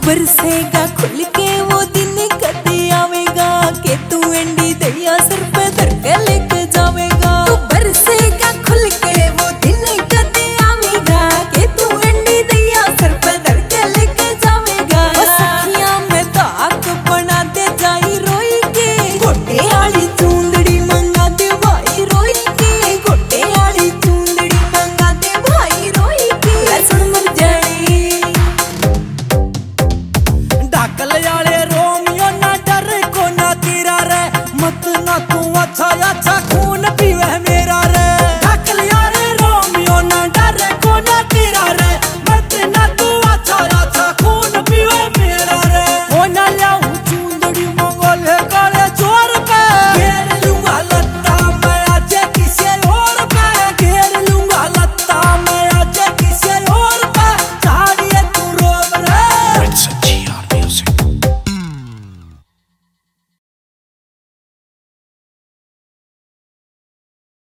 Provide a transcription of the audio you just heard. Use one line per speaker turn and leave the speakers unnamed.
बरसेगा खुल के वो दिन कभी आवेगा के तू एंडी दैया सर पे धर के लेके जावेगा। तू बरसेगा खुल के वो दिन कभी आवेगा के तू एंडी दैया सर पे धर के लेके जावेगा। सखियां में ताक बना दे जाई रोई के गोटे आली चूंदड़ी मंगा दे भाई रोई के गोटे आली चूंदड़ी मंगा दे भाई रोई के। लहसुन मर जाए
डाकल याले रोमियो ना डर को ना तीरा रे मत ना तू अच्छा अच्छा खून पीवे मेरा रे।